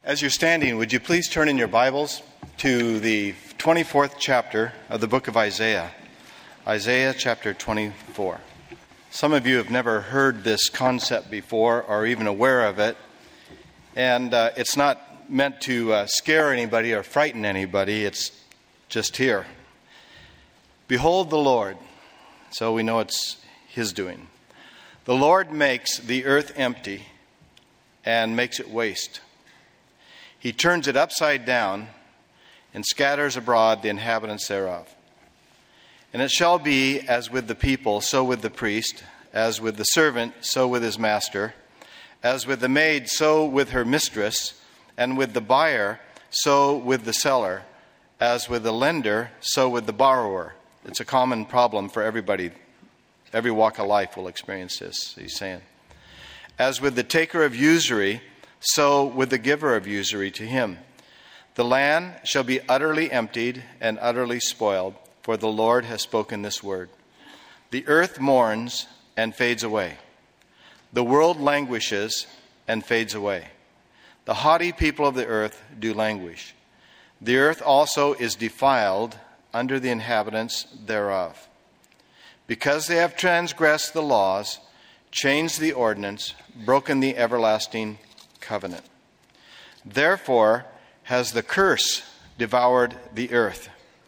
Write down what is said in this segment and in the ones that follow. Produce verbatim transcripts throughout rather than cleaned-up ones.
As you're standing, would you please turn in your Bibles to the twenty-fourth chapter of the book of Isaiah. Isaiah chapter twenty-four. Some of you have never heard this concept before or even aware of it. And uh, it's not meant to uh, scare anybody or frighten anybody. It's just here. Behold the Lord. So we know it's His doing. The Lord makes the earth empty and makes it waste. He turns it upside down and scatters abroad the inhabitants thereof. And it shall be as with the people, so with the priest, as with the servant, so with his master, as with the maid, so with her mistress, and with the buyer, so with the seller, as with the lender, so with the borrower. It's a common problem for everybody. Every walk of life will experience this, he's saying. As with the taker of usury, so with the giver of usury to him. The land shall be utterly emptied and utterly spoiled, for the Lord has spoken this word. The earth mourns and fades away. The world languishes and fades away. The haughty people of the earth do languish. The earth also is defiled under the inhabitants thereof. Because they have transgressed the laws, changed the ordinance, broken the everlasting covenant. Therefore has the curse devoured the earth,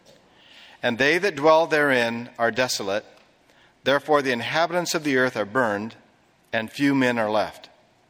and they that dwell therein are desolate. Therefore the inhabitants of the earth are burned, and few men are left.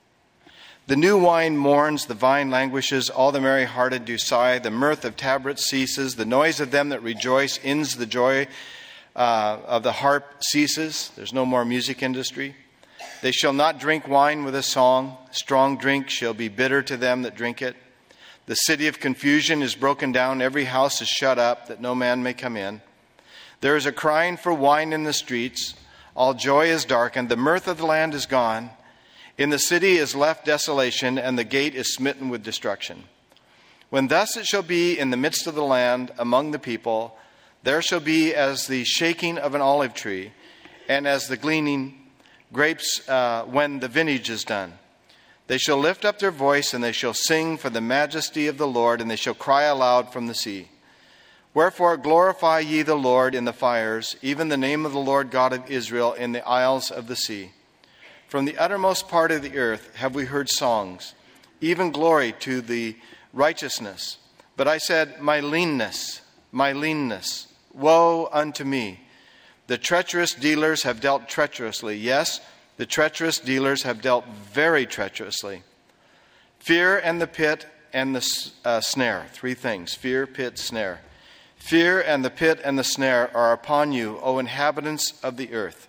The new wine mourns, the vine languishes, all the merry-hearted do sigh, the mirth of tabrets ceases, the noise of them that rejoice ends, the joy uh, of the harp ceases. There's no more music industry. They shall not drink wine with a song. Strong drink shall be bitter to them that drink it. The city of confusion is broken down. Every house is shut up, that no man may come in. There is a crying for wine in the streets. All joy is darkened. The mirth of the land is gone. In the city is left desolation, and the gate is smitten with destruction. When thus it shall be in the midst of the land, among the people, there shall be as the shaking of an olive tree, and as the gleaning grapes uh, when the vintage is done. They shall lift up their voice, and they shall sing for the majesty of the Lord, and they shall cry aloud from the sea. Wherefore glorify ye the Lord in the fires, even the name of the Lord God of Israel in the isles of the sea. From the uttermost part of the earth have we heard songs, even glory to the righteousness. But I said, my leanness, my leanness, woe unto me. The treacherous dealers have dealt treacherously. Yes, the treacherous dealers have dealt very treacherously. Fear and the pit and the uh, snare. Three things. Fear, pit, snare. Fear and the pit and the snare are upon you, O inhabitants of the earth.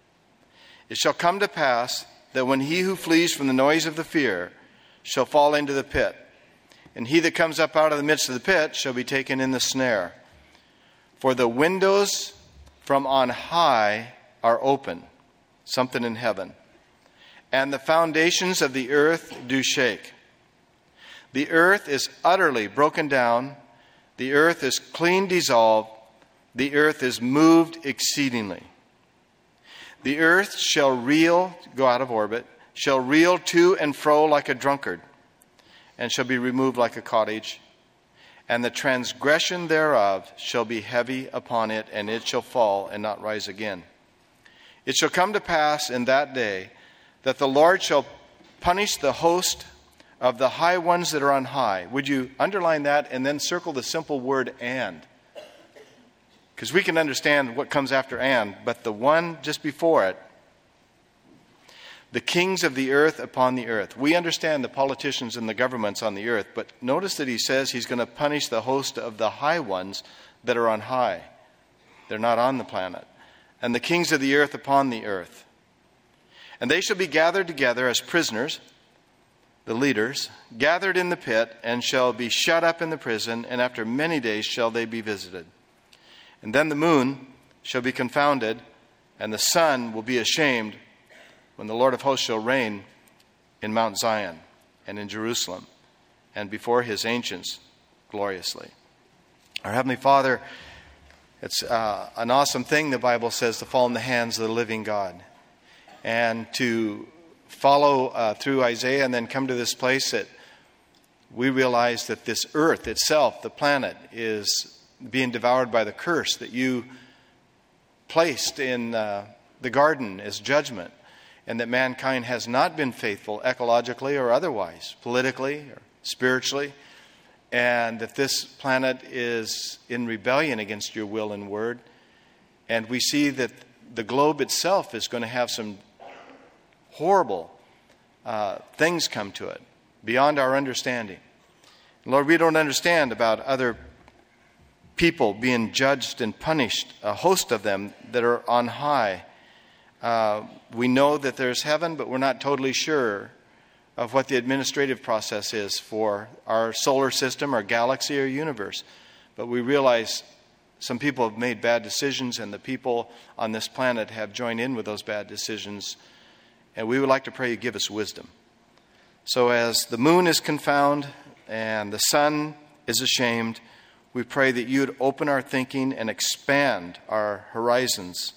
It shall come to pass that when he who flees from the noise of the fear shall fall into the pit, and he that comes up out of the midst of the pit shall be taken in the snare. For the windows from on high are open, something in heaven, and the foundations of the earth do shake. The earth is utterly broken down, the earth is clean dissolved, the earth is moved exceedingly. The earth shall reel, go out of orbit, shall reel to and fro like a drunkard, and shall be removed like a cottage. And the transgression thereof shall be heavy upon it, and it shall fall and not rise again. It shall come to pass in that day that the Lord shall punish the host of the high ones that are on high. Would you underline that and then circle the simple word and? Because we can understand what comes after and, but the one just before it, the kings of the earth upon the earth. We understand the politicians and the governments on the earth, but notice that he says he's going to punish the host of the high ones that are on high. They're not on the planet. And the kings of the earth upon the earth. And they shall be gathered together as prisoners, the leaders, gathered in the pit, and shall be shut up in the prison, and after many days shall they be visited. And then the moon shall be confounded, and the sun will be ashamed, when the Lord of hosts shall reign in Mount Zion and in Jerusalem and before his ancients gloriously. Our Heavenly Father, it's uh, an awesome thing, the Bible says, to fall in the hands of the living God. And to follow uh, through Isaiah and then come to this place that we realize that this earth itself, the planet, is being devoured by the curse that you placed in uh, the garden as judgment, and that mankind has not been faithful ecologically or otherwise, politically or spiritually, and that this planet is in rebellion against your will and word. And we see that the globe itself is going to have some horrible uh, things come to it, beyond our understanding. Lord, we don't understand about other people being judged and punished, a host of them that are on high. Uh, we know that there's heaven, but we're not totally sure of what the administrative process is for our solar system, our galaxy, or universe. But we realize some people have made bad decisions, and the people on this planet have joined in with those bad decisions. And we would like to pray you give us wisdom. So as the moon is confounded and the sun is ashamed, we pray that you would open our thinking and expand our horizons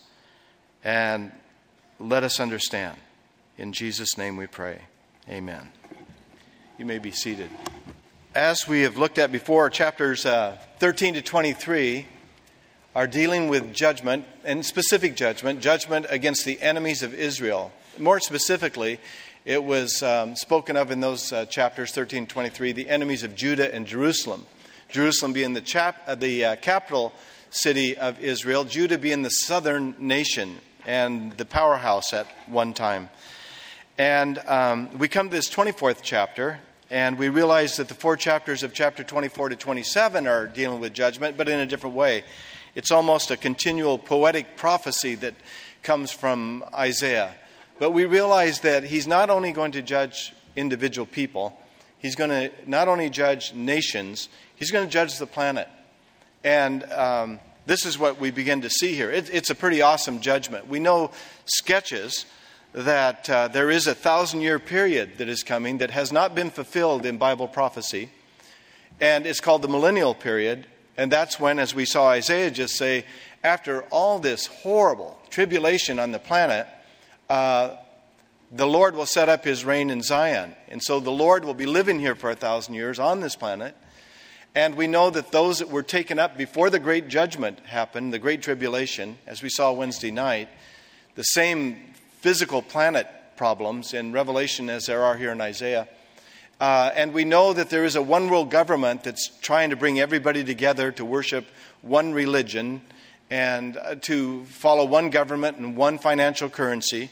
and let us understand. In Jesus' name we pray. Amen. You may be seated. As we have looked at before, chapters uh, thirteen to twenty-three are dealing with judgment, and specific judgment, judgment against the enemies of Israel. More specifically, it was um, spoken of in those uh, chapters thirteen to twenty-three, the enemies of Judah and Jerusalem. Jerusalem being the, chap- uh, the uh, capital city of Israel, Judah being the southern nation and the powerhouse at one time. And um, we come to this twenty-fourth chapter, and we realize that the four chapters of chapter twenty-four to twenty-seven are dealing with judgment, but in a different way. It's almost a continual poetic prophecy that comes from Isaiah. But we realize that he's not only going to judge individual people, he's going to not only judge nations, he's going to judge the planet. And um, this is what we begin to see here. It, it's a pretty awesome judgment. We know sketches that uh, there is a thousand-year period that is coming that has not been fulfilled in Bible prophecy. And it's called the millennial period. And that's when, as we saw Isaiah just say, after all this horrible tribulation on the planet, uh, the Lord will set up his reign in Zion. And so the Lord will be living here for a thousand years on this planet. And we know that those that were taken up before the great judgment happened, the great tribulation, as we saw Wednesday night, the same physical planet problems in Revelation as there are here in Isaiah. Uh, and we know that there is a one world government that's trying to bring everybody together to worship one religion and uh, to follow one government and one financial currency.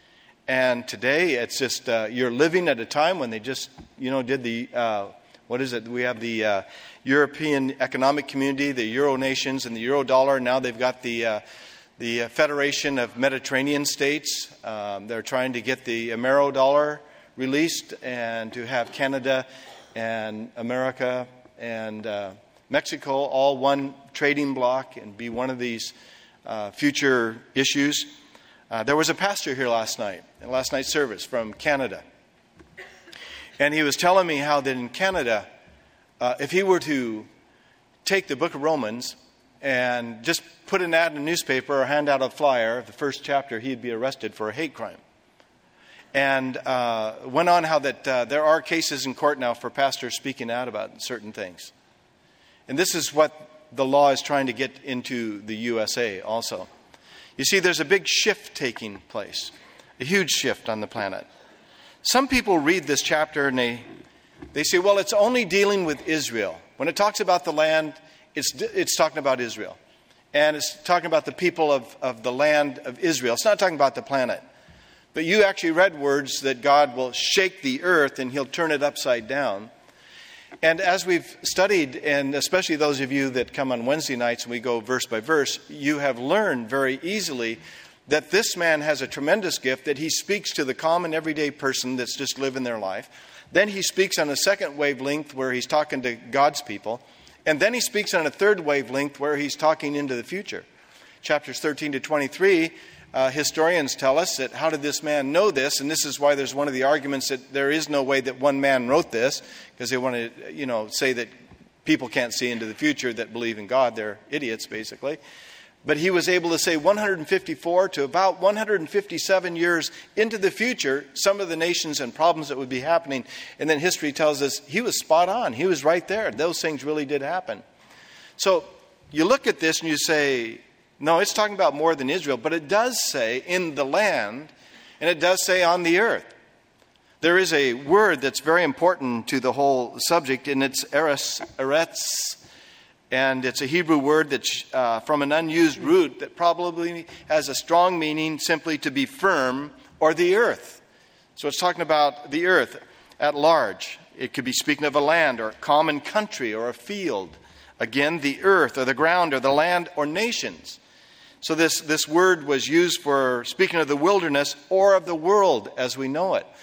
And today it's just, uh, you're living at a time when they just, you know, did the, uh, what is it? We have the uh, European Economic Community, the Euro nations, and the Euro dollar. Now they've got the uh, the Federation of Mediterranean States. Um, they're trying to get the Amero dollar released and to have Canada and America and uh, Mexico all one trading bloc and be one of these uh, future issues. Uh, there was a pastor here last night, in last night's service from Canada. And he was telling me how that in Canada, uh, if he were to take the book of Romans and just put an ad in a newspaper or hand out a flyer, the first chapter, he'd be arrested for a hate crime. And uh, went on how that uh, there are cases in court now for pastors speaking out about certain things. And this is what the law is trying to get into the U S A also. You see, there's a big shift taking place, a huge shift on the planet. Some people read this chapter and they, they say, well, it's only dealing with Israel. When it talks about the land, it's, it's talking about Israel. And it's talking about the people of, of the land of Israel. It's not talking about the planet. But you actually read words that God will shake the earth and he'll turn it upside down. And as we've studied, and especially those of you that come on Wednesday nights and we go verse by verse, you have learned very easily that this man has a tremendous gift, that he speaks to the common everyday person that's just living their life. Then he speaks on a second wavelength where he's talking to God's people. And then he speaks on a third wavelength where he's talking into the future. Chapters thirteen to twenty-three, uh, historians tell us that how did this man know this? And this is why there's one of the arguments that there is no way that one man wrote this, because they want to, you know, say that people can't see into the future that believe in God. They're idiots, basically. But he was able to say one hundred fifty-four to about one hundred fifty-seven years into the future, some of the nations and problems that would be happening. And then history tells us he was spot on. He was right there. Those things really did happen. So you look at this and you say, no, it's talking about more than Israel. But it does say in the land, and it does say on the earth. There is a word that's very important to the whole subject, and it's eretz, eretz. And it's a Hebrew word that's uh, from an unused root that probably has a strong meaning simply to be firm or the earth. So it's talking about the earth at large. It could be speaking of a land or a common country or a field. Again, the earth or the ground or the land or nations. So this, this word was used for speaking of the wilderness or of the world as we know it.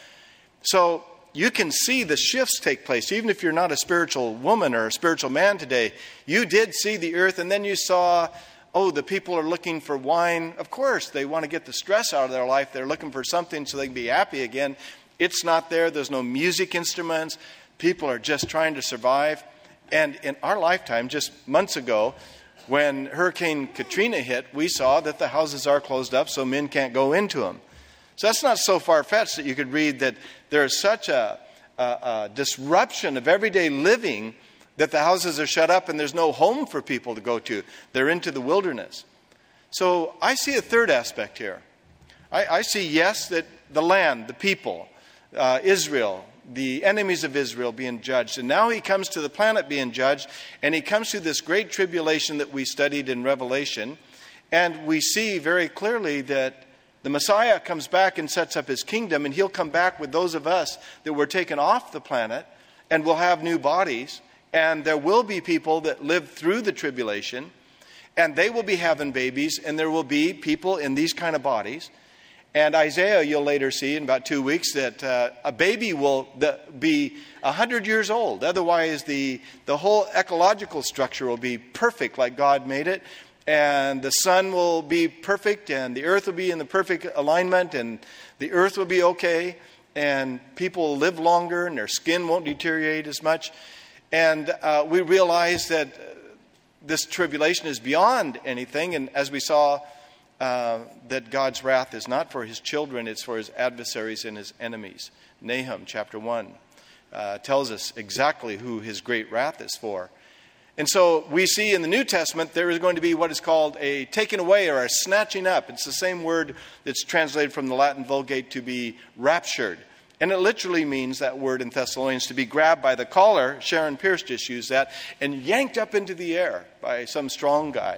So you can see the shifts take place. Even if you're not a spiritual woman or a spiritual man today, you did see the earth, and then you saw, oh, the people are looking for wine. Of course, they want to get the stress out of their life. They're looking for something so they can be happy again. It's not there. There's no music instruments. People are just trying to survive. And in our lifetime, just months ago, when Hurricane Katrina hit, we saw that the houses are closed up so men can't go into them. So that's not so far-fetched that you could read that there is such a, a, a disruption of everyday living that the houses are shut up and there's no home for people to go to. They're into the wilderness. So I see a third aspect here. I, I see, yes, that the land, the people, uh, Israel, the enemies of Israel being judged. And now he comes to the planet being judged, and he comes to this great tribulation that we studied in Revelation. And we see very clearly that the Messiah comes back and sets up his kingdom, and he'll come back with those of us that were taken off the planet, and we'll have new bodies. And there will be people that live through the tribulation, and they will be having babies, and there will be people in these kind of bodies. And Isaiah, you'll later see in about two weeks, that uh, a baby will be one hundred years old. Otherwise, the, the whole ecological structure will be perfect like God made it. And the sun will be perfect, and the earth will be in the perfect alignment, and the earth will be okay, and people will live longer, and their skin won't deteriorate as much. And uh, we realize that this tribulation is beyond anything, and as we saw, uh, that God's wrath is not for his children, it's for his adversaries and his enemies. Nahum chapter one uh, tells us exactly who his great wrath is for. And so we see in the New Testament there is going to be what is called a taking away or a snatching up. It's the same word that's translated from the Latin Vulgate to be raptured. And it literally means, that word in Thessalonians, to be grabbed by the collar. Sharon Pierce just used that. And yanked up into the air by some strong guy.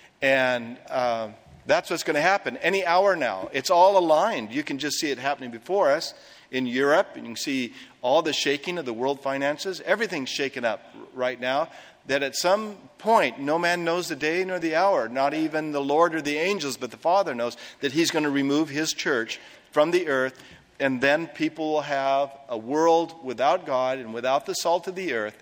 And uh, that's what's going to happen any hour now. It's all aligned. You can just see it happening before us. In Europe, and you can see all the shaking of the world finances. Everything's shaken up right now. That at some point, no man knows the day nor the hour, not even the Lord or the angels, but the Father knows that he's going to remove his church from the earth, and then people will have a world without God and without the salt of the earth,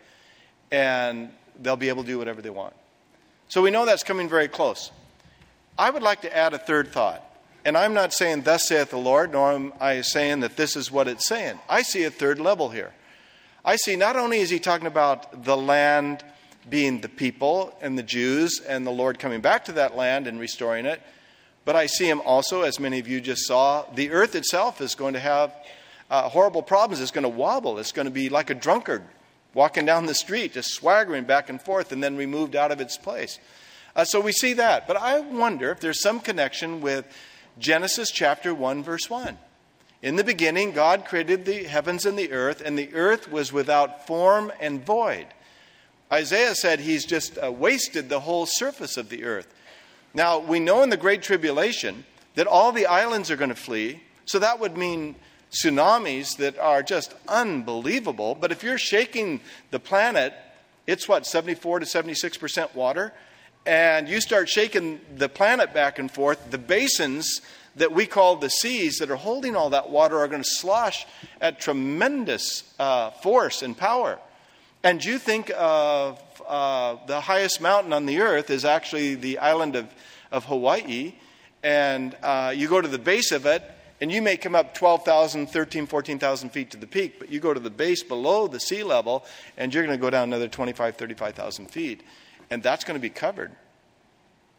and they'll be able to do whatever they want. So we know that's coming very close. I would like to add a third thought. And I'm not saying, thus saith the Lord, nor am I saying that this is what it's saying. I see a third level here. I see not only is he talking about the land being the people and the Jews and the Lord coming back to that land and restoring it, but I see him also, as many of you just saw, the earth itself is going to have uh, horrible problems. It's going to wobble. It's going to be like a drunkard walking down the street, just swaggering back and forth and then removed out of its place. Uh, so we see that. But I wonder if there's some connection with Genesis chapter one, verse one. In the beginning, God created the heavens and the earth, and the earth was without form and void. Isaiah said he's just uh, wasted the whole surface of the earth. Now, we know in the Great Tribulation that all the islands are going to flee, so that would mean tsunamis that are just unbelievable. But if you're shaking the planet, it's what, seventy-four to seventy-six percent water? And you start shaking the planet back and forth, the basins that we call the seas that are holding all that water are going to slosh at tremendous uh, force and power. And you think of uh, the highest mountain on the earth is actually the island of, of Hawaii. And uh, you go to the base of it, and you may come up twelve thousand, thirteen, fourteen thousand feet to the peak. But you go to the base below the sea level, and you're going to go down another twenty-five, thirty-five thousand feet. And that's going to be covered.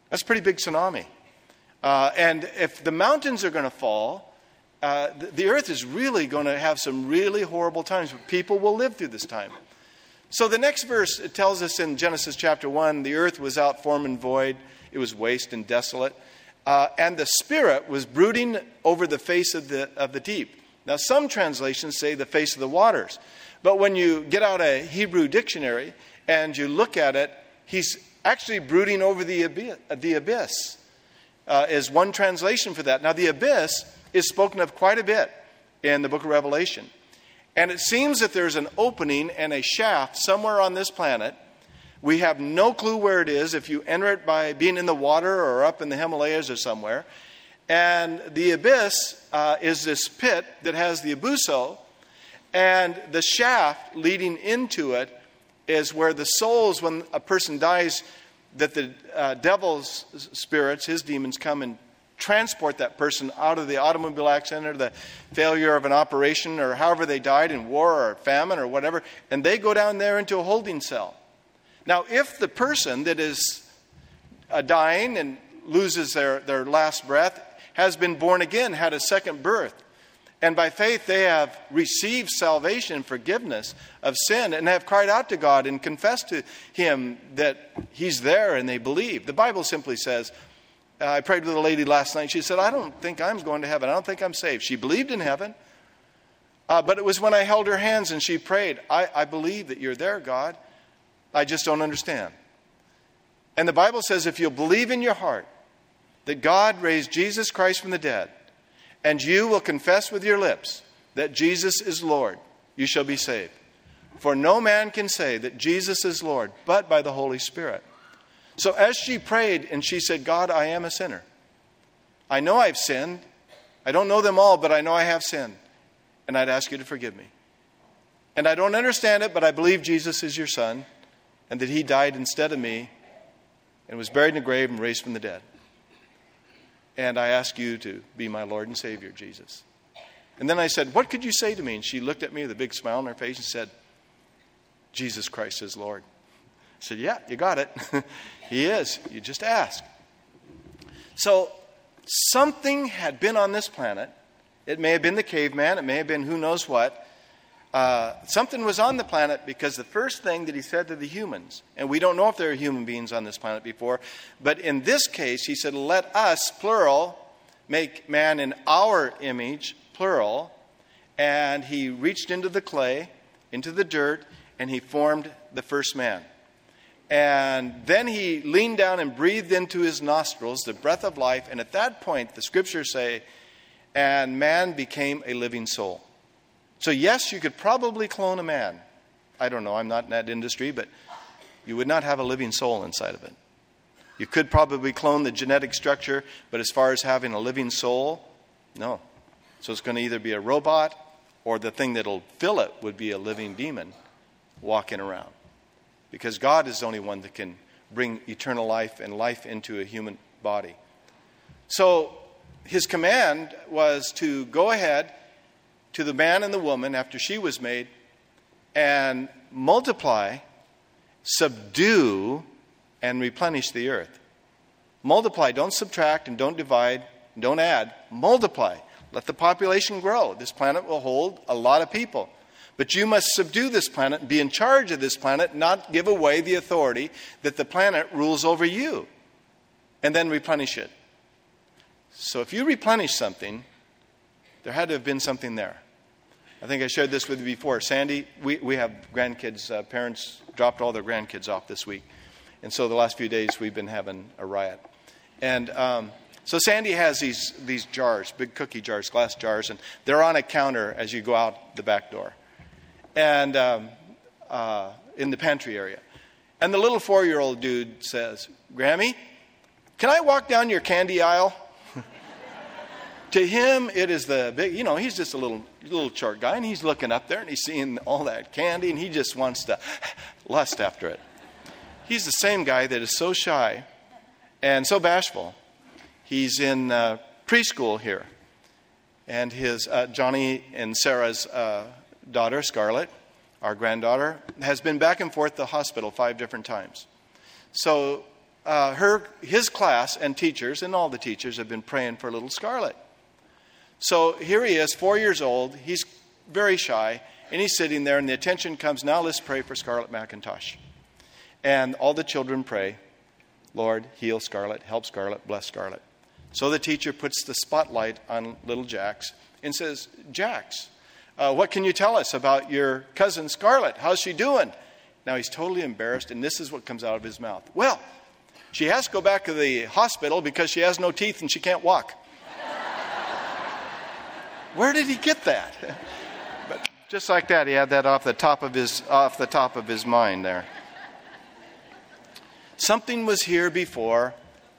That's a pretty big tsunami. Uh, and if the mountains are going to fall, uh, the, the earth is really going to have some really horrible times. People will live through this time. So the next verse, it tells us in Genesis chapter one, the earth was out form and void. It was waste and desolate. Uh, and the Spirit was brooding over the face of the, of the deep. Now, some translations say the face of the waters. But when you get out a Hebrew dictionary and you look at it, he's actually brooding over the abyss. The abyss uh, is one translation for that. Now, the abyss is spoken of quite a bit in the book of Revelation. And it seems that there's an opening and a shaft somewhere on this planet. We have no clue where it is if you enter it by being in the water or up in the Himalayas or somewhere. And the abyss uh, is this pit that has the abuso. And the shaft leading into it is where the souls, when a person dies, that the uh, devil's spirits, his demons, come and transport that person out of the automobile accident or the failure of an operation or however they died in war or famine or whatever, and they go down there into a holding cell. Now, if the person that is uh, dying and loses their, their last breath has been born again, had a second birth, and by faith they have received salvation and forgiveness of sin and have cried out to God and confessed to Him that He's there and they believe. The Bible simply says, Uh, I prayed with a lady last night. She said, I don't think I'm going to heaven. I don't think I'm saved. She believed in heaven. Uh, but it was when I held her hands and she prayed, I, I believe that you're there, God. I just don't understand. And the Bible says if you'll believe in your heart that God raised Jesus Christ from the dead, and you will confess with your lips that Jesus is Lord, you shall be saved. For no man can say that Jesus is Lord but by the Holy Spirit. So as she prayed and she said, God, I am a sinner. I know I've sinned. I don't know them all, but I know I have sinned. And I'd ask you to forgive me. And I don't understand it, but I believe Jesus is your son and that He died instead of me and was buried in a grave and raised from the dead. And I ask you to be my Lord and Savior, Jesus. And then I said, what could you say to me? And she looked at me with a big smile on her face and said, Jesus Christ is Lord. I said, yeah, you got it. He is. You just ask. So something had been on this planet. It may have been the caveman. It may have been who knows what. Uh, something was on the planet because the first thing that He said to the humans, and we don't know if there are human beings on this planet before, but in this case, He said, let us, plural, make man in our image, plural. And He reached into the clay, into the dirt, and He formed the first man. And then He leaned down and breathed into his nostrils the breath of life. And at that point, the scriptures say, and man became a living soul. So yes, you could probably clone a man. I don't know, I'm not in that industry, but you would not have a living soul inside of it. You could probably clone the genetic structure, but as far as having a living soul, no. So it's going to either be a robot or the thing that'll fill it would be a living demon walking around. Because God is the only one that can bring eternal life and life into a human body. So His command was to go ahead to the man and the woman after she was made and multiply, subdue, and replenish the earth. Multiply, don't subtract and don't divide, and don't add. Multiply. Let the population grow. This planet will hold a lot of people. But you must subdue this planet, be in charge of this planet, not give away the authority that the planet rules over you. And then replenish it. So if you replenish something, there had to have been something there. I think I shared this with you before. Sandy, we, we have grandkids. Uh, parents dropped all their grandkids off this week. And so the last few days we've been having a riot. And um, so Sandy has these, these jars, big cookie jars, glass jars, and they're on a counter as you go out the back door. And um, uh, in the pantry area. And the little four-year-old dude says, Grammy, can I walk down your candy aisle? To him, it is the big, you know, he's just a little little short guy, and he's looking up there, and he's seeing all that candy, and he just wants to lust after it. He's the same guy that is so shy and so bashful. He's in uh, preschool here. And his uh, Johnny and Sarah's uh, daughter, Scarlett, our granddaughter, has been back and forth to the hospital five different times. So uh, her, his class and teachers, and all the teachers have been praying for little Scarlett. So here he is, four years old. He's very shy, and he's sitting there, and the attention comes, now let's pray for Scarlett McIntosh. And all the children pray, Lord, heal Scarlett, help Scarlett, bless Scarlett. So the teacher puts the spotlight on little Jax and says, Jax, uh, what can you tell us about your cousin Scarlett? How's she doing? Now he's totally embarrassed, and this is what comes out of his mouth. Well, she has to go back to the hospital because she has no teeth and she can't walk. Where did he get that? But just like that, he had that off the top of his off the top of his mind there. Something was here before,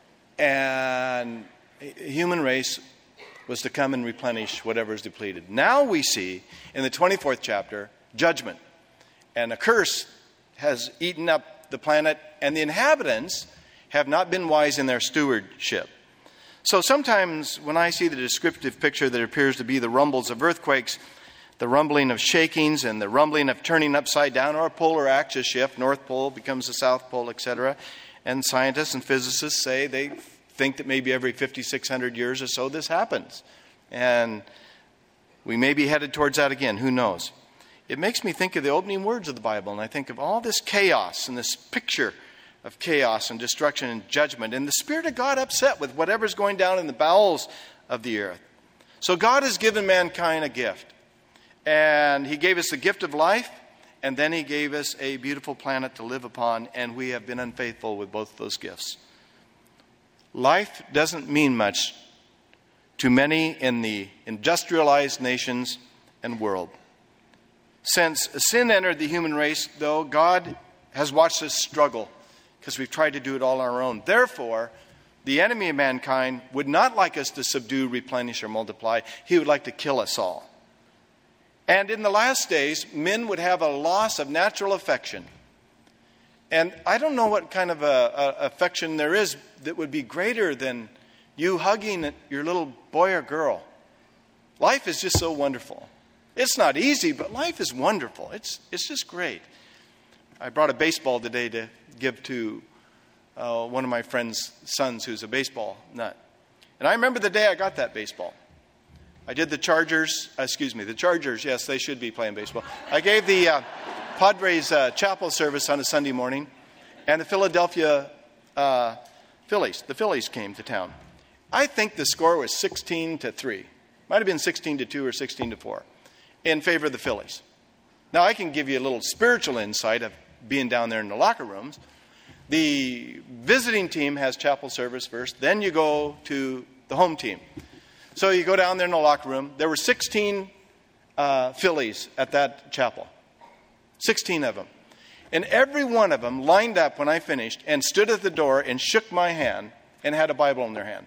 and the human race was to come and replenish whatever is depleted. Now we see in the twenty-fourth chapter judgment, and a curse has eaten up the planet, and the inhabitants have not been wise in their stewardship. So sometimes when I see the descriptive picture that appears to be the rumbles of earthquakes, the rumbling of shakings, and the rumbling of turning upside down, or a polar axis shift, North Pole becomes the South Pole, et cetera. And scientists and physicists say they think that maybe every fifty-six hundred years or so this happens. And we may be headed towards that again, who knows. It makes me think of the opening words of the Bible, and I think of all this chaos and this picture of chaos and destruction and judgment, and the Spirit of God upset with whatever's going down in the bowels of the earth. So God has given mankind a gift. And he gave us the gift of life, and then he gave us a beautiful planet to live upon, and we have been unfaithful with both those gifts. Life doesn't mean much to many in the industrialized nations and world. Since sin entered the human race, though, God has watched us struggle because we've tried to do it all on our own. Therefore, the enemy of mankind would not like us to subdue, replenish, or multiply. He would like to kill us all. And in the last days, men would have a loss of natural affection. And I don't know what kind of a, a affection there is that would be greater than you hugging your little boy or girl. Life is just so wonderful. It's not easy, but life is wonderful. It's it's just great. I brought a baseball today to give to uh, one of my friend's sons who's a baseball nut. And I remember the day I got that baseball. I did the Chargers, uh, excuse me, the Chargers, yes, they should be playing baseball. I gave the uh, Padres uh, chapel service on a Sunday morning, and the Philadelphia uh, Phillies, the Phillies came to town. I think the score was sixteen to three. Might have been sixteen to two or sixteen to four in favor of the Phillies. Now, I can give you a little spiritual insight of being down there in the locker rooms. The visiting team has chapel service first, then you go to the home team. So you go down there in the locker room. There were sixteen uh, Phillies at that chapel. sixteen of them. And every one of them lined up when I finished and stood at the door and shook my hand and had a Bible in their hand.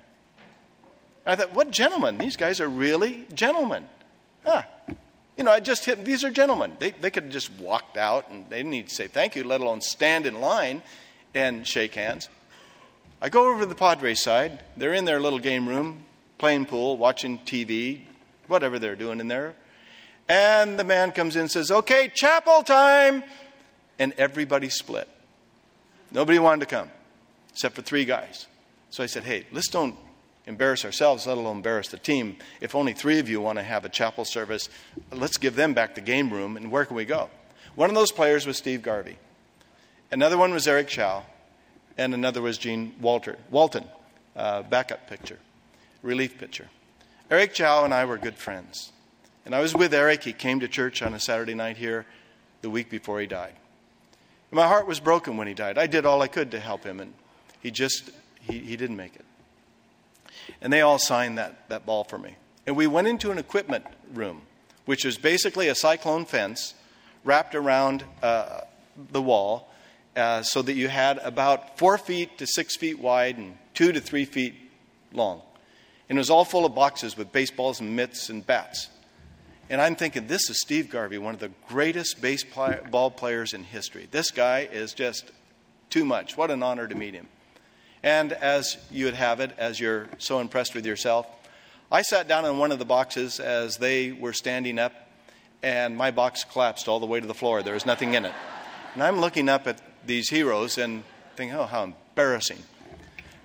I thought, what gentlemen. These guys are really gentlemen. Huh. You know, I just hit, these are gentlemen. They, they could have just walked out and they didn't need to say thank you, let alone stand in line and shake hands. I go over to the Padres side. They're in their little game room, playing pool, watching T V, whatever they're doing in there. And the man comes in and says, okay, chapel time. And everybody split. Nobody wanted to come, except for three guys. So I said, hey, let's don't embarrass ourselves, let alone embarrass the team. If only three of you want to have a chapel service, let's give them back the game room, and where can we go? One of those players was Steve Garvey. Another one was Eric Chow. And another was Gene Walter, Walton, uh, backup pitcher, relief pitcher. Eric Chow and I were good friends. And I was with Eric. He came to church on a Saturday night here the week before he died. And my heart was broken when he died. I did all I could to help him, and he just, he, he didn't make it. And they all signed that, that ball for me. And we went into an equipment room, which is basically a cyclone fence wrapped around uh, the wall uh, so that you had about four feet to six feet wide and two to three feet long. And it was all full of boxes with baseballs and mitts and bats. And I'm thinking, this is Steve Garvey, one of the greatest baseball players in history. This guy is just too much. What an honor to meet him. And as you would have it, as you're so impressed with yourself, I sat down in one of the boxes as they were standing up, and my box collapsed all the way to the floor. There was nothing in it. And I'm looking up at these heroes and thinking, oh, how embarrassing.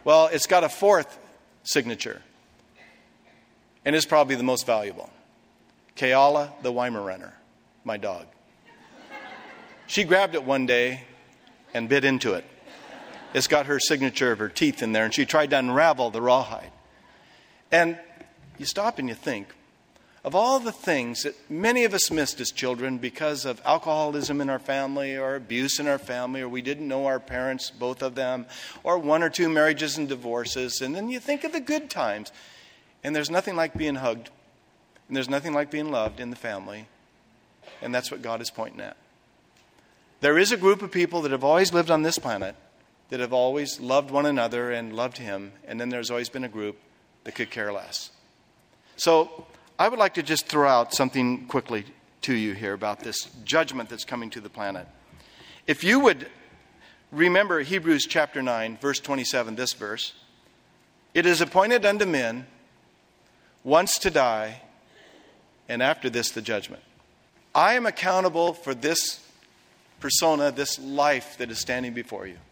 Well, it's got a fourth signature, and it's probably the most valuable. Kayala the Weimaraner, my dog. She grabbed it one day and bit into it. It's got her signature of her teeth in there, and she tried to unravel the rawhide. And you stop and you think, of all the things that many of us missed as children because of alcoholism in our family or abuse in our family, or we didn't know our parents, both of them, or one or two marriages and divorces, and then you think of the good times. And there's nothing like being hugged, and there's nothing like being loved in the family, and that's what God is pointing at. There is a group of people that have always lived on this planet, that have always loved one another and loved Him, and then there's always been a group that could care less. So I would like to just throw out something quickly to you here about this judgment that's coming to the planet. If you would remember Hebrews chapter nine, verse twenty-seven, this verse, it is appointed unto men once to die, and after this the judgment. I am accountable for this persona, this life that is standing before you.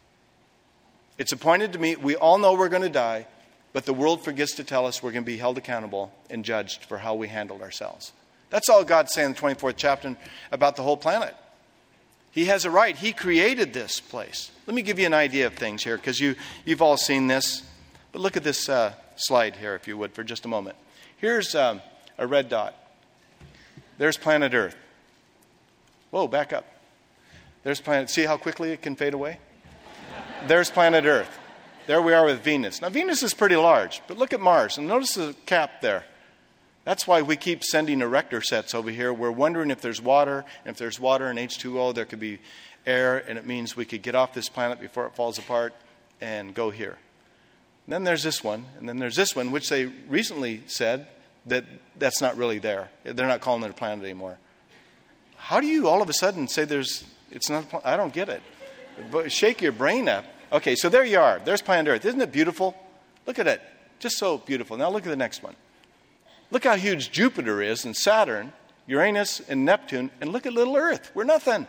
It's appointed to me. We all know we're going to die, but the world forgets to tell us we're going to be held accountable and judged for how we handled ourselves. That's all God's saying in the twenty-fourth chapter about the whole planet. He has a right. He created this place. Let me give you an idea of things here, because you, you've all seen this. But look at this uh, slide here, if you would, for just a moment. Here's um, a red dot. There's planet Earth. Whoa, back up. There's planet. See how quickly it can fade away? There's planet Earth. There we are with Venus. Now, Venus is pretty large, but look at Mars. And notice the cap there. That's why we keep sending erector sets over here. We're wondering if there's water. And if there's water and H two O, there could be air. And it means we could get off this planet before it falls apart and go here. And then there's this one. And then there's this one, which they recently said that that's not really there. They're not calling it a planet anymore. How do you all of a sudden say there's... It's not. I don't get it. But shake your brain up. Okay, so there you are. There's planet Earth. Isn't it beautiful? Look at it. Just so beautiful. Now look at the next one. Look how huge Jupiter is, and Saturn, Uranus, and Neptune. And look at little Earth. We're nothing.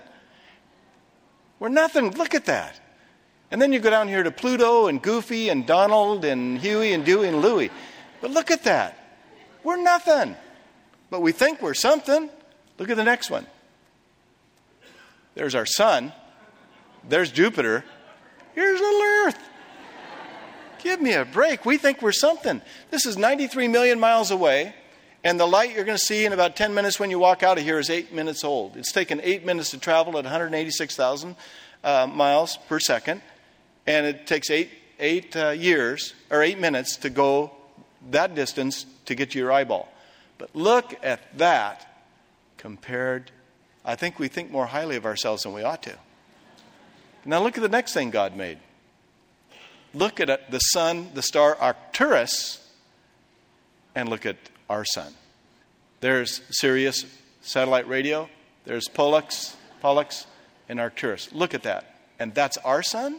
We're nothing. Look at that. And then you go down here to Pluto and Goofy and Donald and Huey and Dewey and Louie. But look at that. We're nothing. But we think we're something. Look at the next one. There's our sun. There's Jupiter. Here's little Earth. Give me a break. We think we're something. This is ninety-three million miles away, and the light you're going to see in about ten minutes when you walk out of here is eight minutes old. It's taken eight minutes to travel at one hundred eighty-six thousand uh, miles per second, and it takes eight, eight uh, years, or eight minutes to go that distance to get to your eyeball. But look at that compared, I think we think more highly of ourselves than we ought to. Now look at the next thing God made. Look at it, the sun, the star Arcturus, and look at our sun. There's Sirius satellite radio. There's Pollux, Pollux, and Arcturus. Look at that. And that's our sun?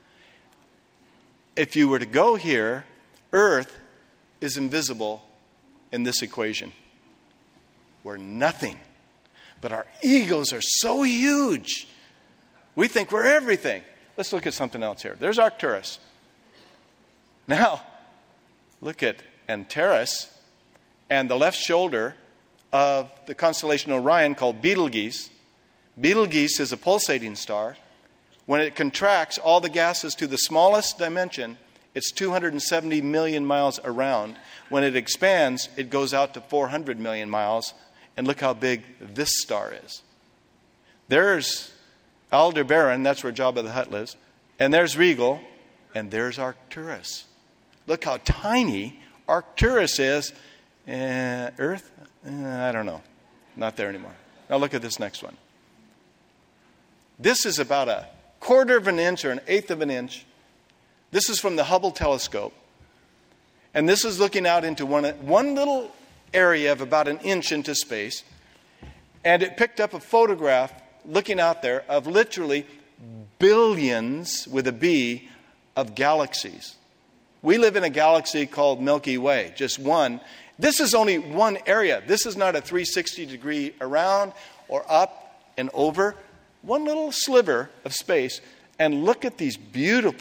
If you were to go here, Earth is invisible in this equation. We're nothing. But our egos are so huge. We think we're everything. Let's look at something else here. There's Arcturus. Now, look at Antares and the left shoulder of the constellation Orion called Betelgeuse. Betelgeuse is a pulsating star. When it contracts all the gases to the smallest dimension, it's two hundred seventy million miles around. When it expands, it goes out to four hundred million miles. And look how big this star is. There's Aldebaran, that's where Jabba the Hutt lives. And there's Rigel, and there's Arcturus. Look how tiny Arcturus is. Uh, Earth? Uh, I don't know. Not there anymore. Now look at this next one. This is about a quarter of an inch or an eighth of an inch. This is from the Hubble telescope. And this is looking out into one, one little area of about an inch into space. And it picked up a photograph looking out there of literally billions, with a B, of galaxies. We live in a galaxy called Milky Way, just one. This is only one area. This is not a three hundred sixty degree around or up and over. One little sliver of space. And look at these beautiful,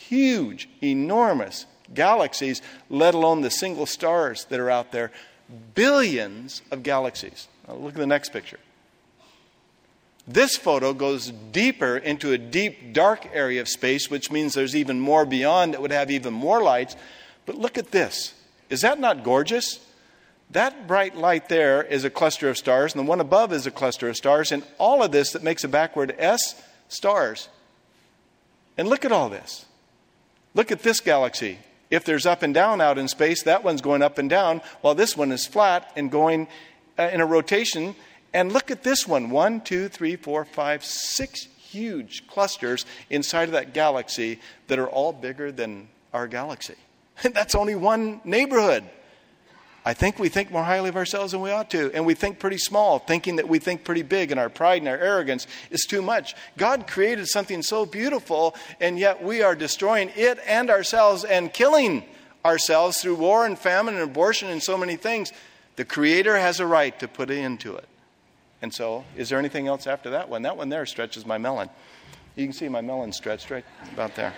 huge, enormous galaxies, let alone the single stars that are out there. Billions of galaxies. Now look at the next picture. This photo goes deeper into a deep, dark area of space, which means there's even more beyond that would have even more lights. But look at this. Is that not gorgeous? That bright light there is a cluster of stars, and the one above is a cluster of stars, and all of this that makes a backward S, stars. And look at all this. Look at this galaxy. If there's up and down out in space, that one's going up and down, while this one is flat and going uh, in a rotation. And look at this one. One, two, three, four, five, six huge clusters inside of that galaxy that are all bigger than our galaxy. And that's only one neighborhood. I think we think more highly of ourselves than we ought to. And we think pretty small, thinking that we think pretty big, and our pride and our arrogance is too much. God created something so beautiful, and yet we are destroying it and ourselves and killing ourselves through war and famine and abortion and so many things. The Creator has a right to put an end to it. And so, is there anything else after that one? That one there stretches my melon. You can see my melon stretched right about there.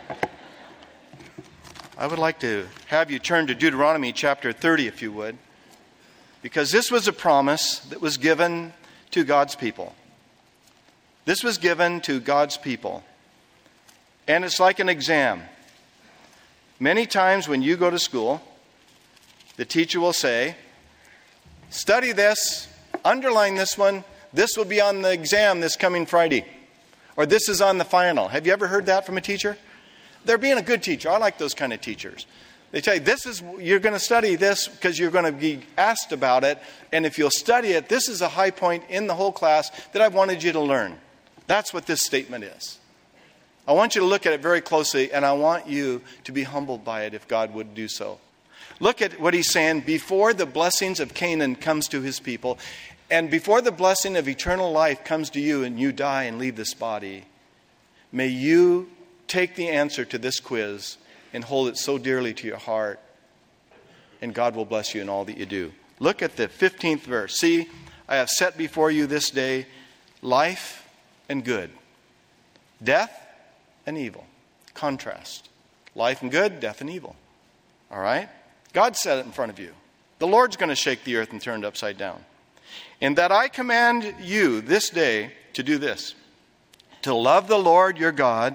I would like to have you turn to Deuteronomy chapter thirty, if you would, because this was a promise that was given to God's people. This was given to God's people. And it's like an exam. Many times when you go to school, the teacher will say, study this, underline this one, this will be on the exam this coming Friday, or this is on the final. Have you ever heard that from a teacher? They're being a good teacher. I like those kind of teachers. They tell you, this is, you're going to study this because you're going to be asked about it. And if you'll study it, this is a high point in the whole class that I've wanted you to learn. That's what this statement is. I want you to look at it very closely, and I want you to be humbled by it if God would do so. Look at what he's saying. Before the blessings of Canaan comes to his people, and before the blessing of eternal life comes to you and you die and leave this body, may you take the answer to this quiz and hold it so dearly to your heart, and God will bless you in all that you do. Look at the fifteenth verse. See, I have set before you this day life and good, death and evil. Contrast. Life and good, death and evil. All right? God set it in front of you. The Lord's going to shake the earth and turn it upside down. And that I command you this day to do this, to love the Lord your God,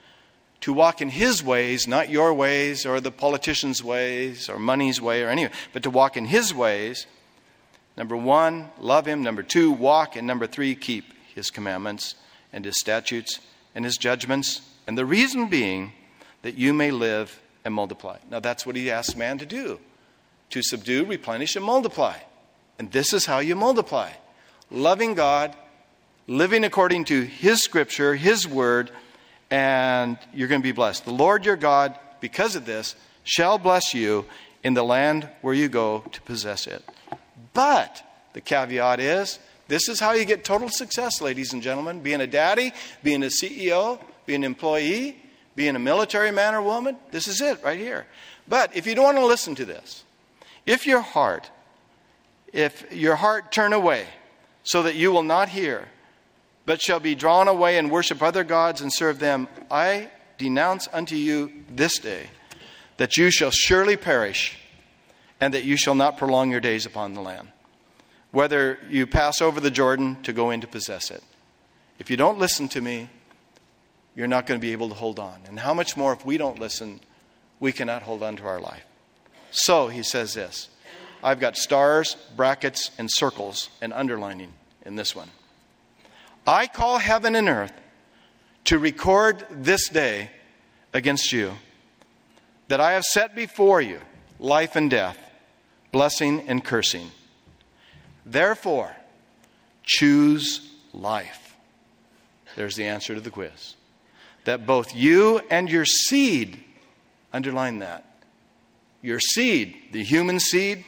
to walk in his ways, not your ways or the politician's ways or money's way or any, but to walk in his ways. Number one, love him. Number two, walk. And number three, keep his commandments and his statutes and his judgments. And the reason being that you may live and multiply. Now that's what he asks man to do, to subdue, replenish, and multiply. And this is how you multiply. Loving God, living according to his scripture, his word, and you're going to be blessed. The Lord your God, because of this, shall bless you in the land where you go to possess it. But the caveat is, this is how you get total success, ladies and gentlemen. Being a daddy, being a C E O, being an employee, being a military man or woman. This is it right here. But if you don't want to listen to this, if your heart, if your heart turn away so that you will not hear, but shall be drawn away and worship other gods and serve them, I denounce unto you this day that you shall surely perish, and that you shall not prolong your days upon the land, whether you pass over the Jordan to go in to possess it. If you don't listen to me, you're not going to be able to hold on. And how much more if we don't listen, we cannot hold on to our life. So he says this. I've got stars, brackets, and circles and underlining in this one. I call heaven and earth to record this day against you, that I have set before you life and death, blessing and cursing. Therefore, choose life. There's the answer to the quiz. That both you and your seed, underline that, your seed, the human seed,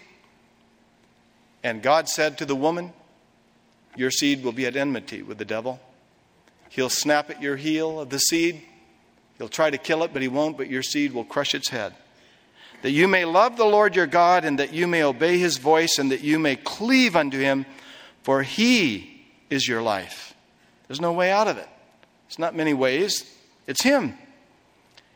and God said to the woman, your seed will be at enmity with the devil. He'll snap at your heel of the seed. He'll try to kill it, but he won't, but your seed will crush its head. That you may love the Lord your God, and that you may obey his voice, and that you may cleave unto him, for he is your life. There's no way out of it. It's not many ways. It's him.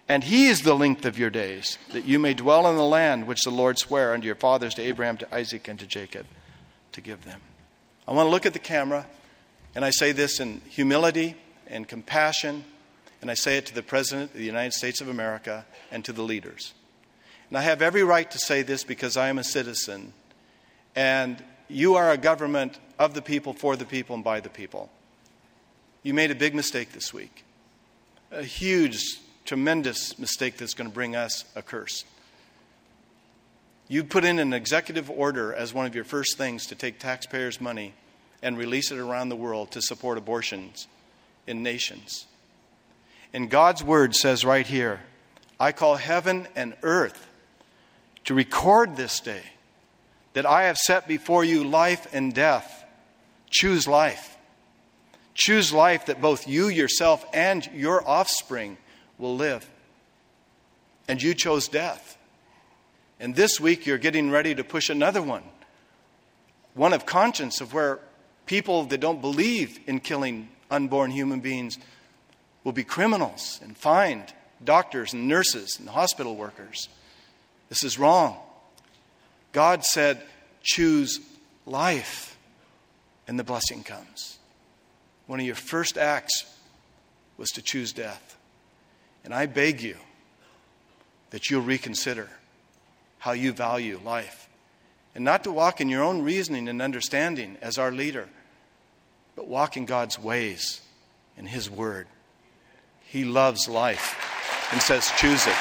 And he is the length of your days, that you may dwell in the land which the Lord sware unto your fathers, to Abraham, to Isaac, and to Jacob, to give them. I want to look at the camera, and I say this in humility and compassion, and I say it to the President of the United States of America and to the leaders. And I have every right to say this because I am a citizen, and you are a government of the people, for the people, and by the people. You made a big mistake this week. A huge, tremendous mistake that's going to bring us a curse. You put in an executive order as one of your first things to take taxpayers' money and release it around the world to support abortions in nations. And God's word says right here, I call heaven and earth to record this day that I have set before you life and death. Choose life. Choose life that both you yourself and your offspring will live. And you chose death. And this week you're getting ready to push another one. One of conscience, of where people that don't believe in killing unborn human beings will be criminals and fined, doctors and nurses and hospital workers. This is wrong. God said, choose life, and the blessing comes. One of your first acts was to choose death. And I beg you that you'll reconsider how you value life. And not to walk in your own reasoning and understanding as our leader, but walk in God's ways, in His Word. He loves life and says, choose it.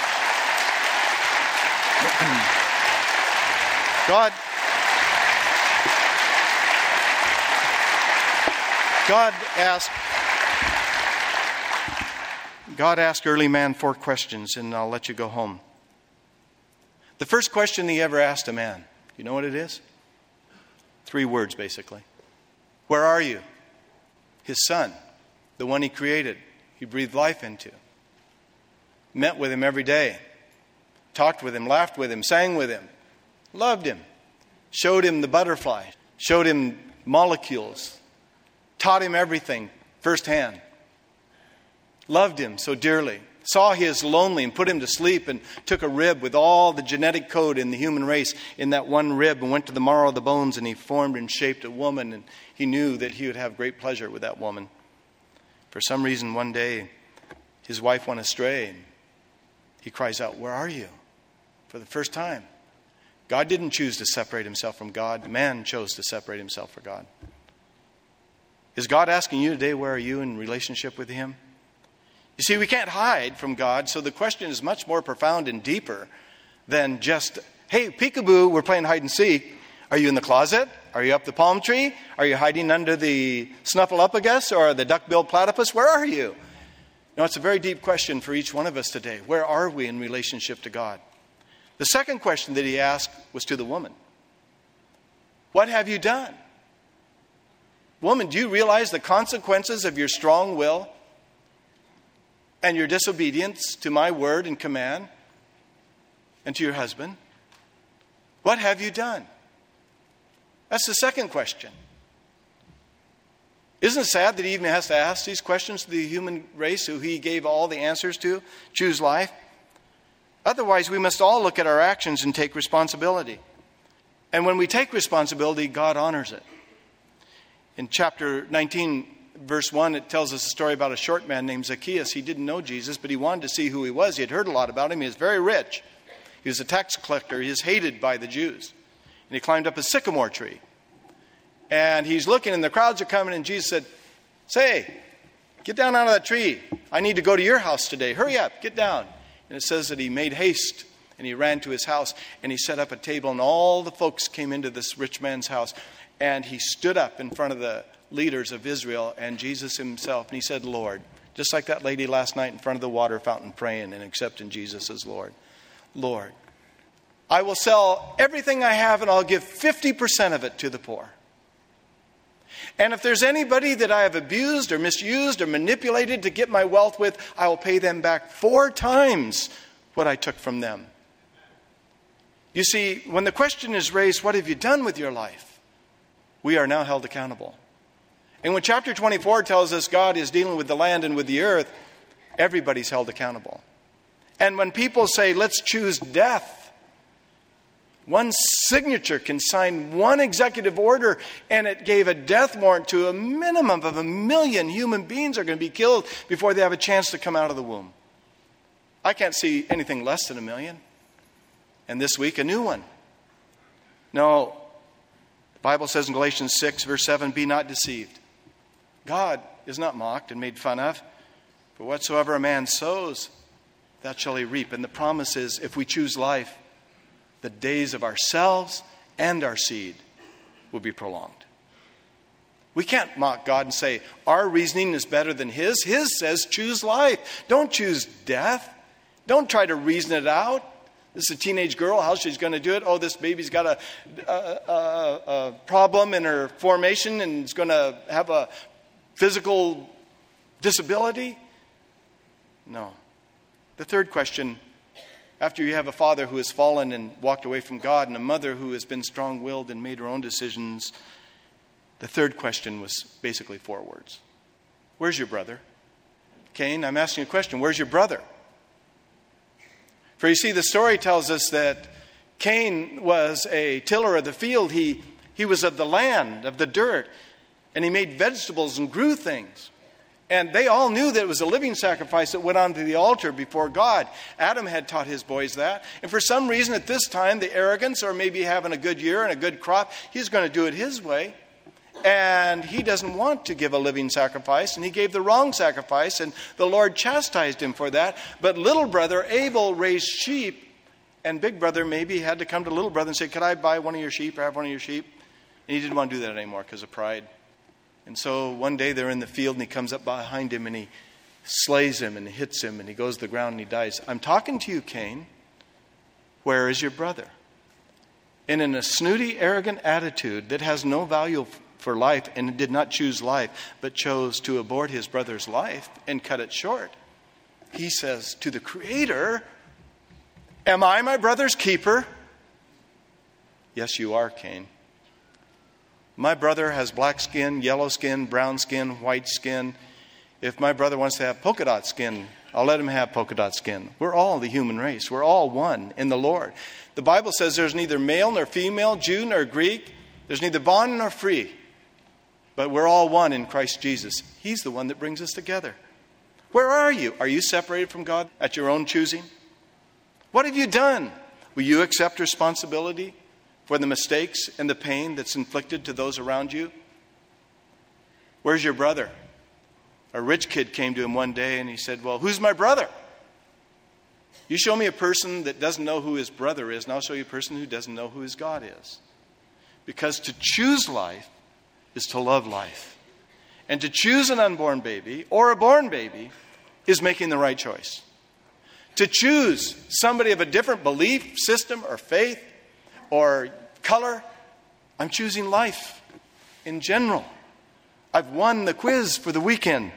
God, God asked, God asked early man four questions, and I'll let you go home. The first question he ever asked a man, you know what it is? Three words, basically. Where are you? His son, the one he created, he breathed life into. Met with him every day. Talked with him, laughed with him, sang with him. Loved him. Showed him the butterfly. Showed him molecules. Taught him everything firsthand. Loved him so dearly. Saw he is lonely and put him to sleep, and took a rib with all the genetic code in the human race in that one rib, and went to the marrow of the bones, and he formed and shaped a woman, and he knew that he would have great pleasure with that woman. For some reason, one day, his wife went astray, and he cries out, where are you? For the first time. God didn't choose to separate himself from God. Man chose to separate himself from God. Is God asking you today, where are you in relationship with him? You see, we can't hide from God, so the question is much more profound and deeper than just, hey, peekaboo, we're playing hide and seek. Are you in the closet? Are you up the palm tree? Are you hiding under the snuffleupagus or the duck-billed platypus? Where are you? No, it's a very deep question for each one of us today. Where are we in relationship to God? The second question that he asked was to the woman. What have you done? Woman, do you realize the consequences of your strong will and your disobedience to my word and command and to your husband? What have you done? That's the second question. Isn't it sad that he even has to ask these questions to the human race who he gave all the answers to? Choose life. Otherwise, we must all look at our actions and take responsibility. And when we take responsibility, God honors it. In chapter nineteen, verse one, it tells us a story about a short man named Zacchaeus. He didn't know Jesus, but he wanted to see who he was. He had heard a lot about him. He was very rich. He was a tax collector. He was hated by the Jews. And he climbed up a sycamore tree. And he's looking, and the crowds are coming, and Jesus said, say, get down out of that tree. I need to go to your house today. Hurry up, get down. And it says that he made haste, and he ran to his house, and he set up a table, and all the folks came into this rich man's house. And he stood up in front of the leaders of Israel and Jesus himself, and he said, Lord, just like that lady last night in front of the water fountain praying and accepting Jesus as Lord. Lord, I will sell everything I have, and I'll give fifty percent of it to the poor. And if there's anybody that I have abused or misused or manipulated to get my wealth with, I will pay them back four times what I took from them. You see, when the question is raised, what have you done with your life? We are now held accountable. And when chapter twenty-four tells us God is dealing with the land and with the earth, everybody's held accountable. And when people say, let's choose death, one signature can sign one executive order, and it gave a death warrant to a minimum of a million human beings are going to be killed before they have a chance to come out of the womb. I can't see anything less than a million. And this week, a new one. No, the Bible says in Galatians six, verse seven, be not deceived. God is not mocked and made fun of. For whatsoever a man sows, that shall he reap. And the promise is, if we choose life, the days of ourselves and our seed will be prolonged. We can't mock God and say, our reasoning is better than His. His says, choose life. Don't choose death. Don't try to reason it out. This is a teenage girl. How she's going to do it? Oh, this baby's got a, a, a, a problem in her formation and is going to have a physical disability. No. The third question, after you have a father who has fallen and walked away from God and a mother who has been strong-willed and made her own decisions, the third question was basically four words. Where's your brother? Cain, I'm asking you a question. Where's your brother? For you see, the story tells us that Cain was a tiller of the field. He, he was of the land, of the dirt, and he made vegetables and grew things. And they all knew that it was a living sacrifice that went onto the altar before God. Adam had taught his boys that. And for some reason at this time, the arrogance, or maybe having a good year and a good crop, he's going to do it his way. And he doesn't want to give a living sacrifice. And he gave the wrong sacrifice. And the Lord chastised him for that. But little brother Abel raised sheep. And big brother maybe had to come to little brother and say, could I buy one of your sheep or have one of your sheep? And he didn't want to do that anymore because of pride. And so one day they're in the field and he comes up behind him and he slays him and hits him and he goes to the ground and he dies. I'm talking to you, Cain. Where is your brother? And in a snooty, arrogant attitude that has no value for life and did not choose life, but chose to abort his brother's life and cut it short, he says to the Creator, am I my brother's keeper? Yes, you are, Cain. My brother has black skin, yellow skin, brown skin, white skin. If my brother wants to have polka dot skin, I'll let him have polka dot skin. We're all the human race. We're all one in the Lord. The Bible says there's neither male nor female, Jew nor Greek. There's neither bond nor free. But we're all one in Christ Jesus. He's the one that brings us together. Where are you? Are you separated from God at your own choosing? What have you done? Will you accept responsibility for the mistakes and the pain that's inflicted to those around you? Where's your brother? A rich kid came to him one day and he said, well, who's my brother? You show me a person that doesn't know who his brother is, and I'll show you a person who doesn't know who his God is. Because to choose life is to love life. And to choose an unborn baby or a born baby is making the right choice. To choose somebody of a different belief system or faith or color, I'm choosing life in general. I've won the quiz for the weekend.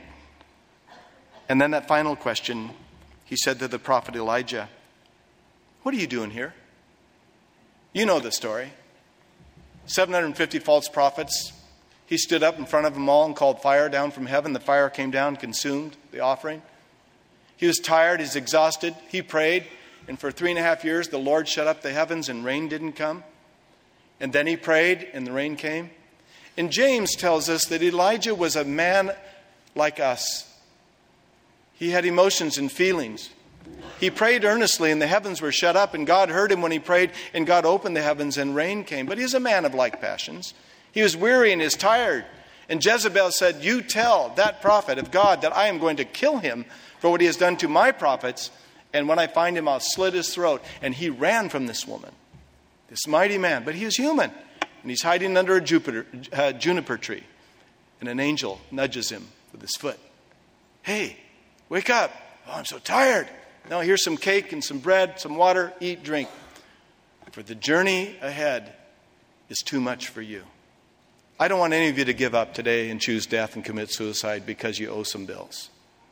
And then that final question, he said to the prophet Elijah, what are you doing here? You know the story. seven hundred fifty false prophets. He stood up in front of them all and called fire down from heaven. The fire came down and consumed the offering. He was tired. He's exhausted. He prayed. And for three and a half years, the Lord shut up the heavens and rain didn't come. And then he prayed and the rain came. And James tells us that Elijah was a man like us. He had emotions and feelings. He prayed earnestly and the heavens were shut up and God heard him when he prayed and God opened the heavens and rain came. But he's a man of like passions. He was weary and is tired. And Jezebel said, you tell that prophet of God that I am going to kill him for what he has done to my prophets. And when I find him, I'll slit his throat. And he ran from this woman, this mighty man. But he is human. And he's hiding under a Jupiter, uh, juniper tree. And an angel nudges him with his foot. Hey, wake up. Oh, I'm so tired. Now here's some cake and some bread, some water. Eat, drink. For the journey ahead is too much for you. I don't want any of you to give up today and choose death and commit suicide because you owe some bills.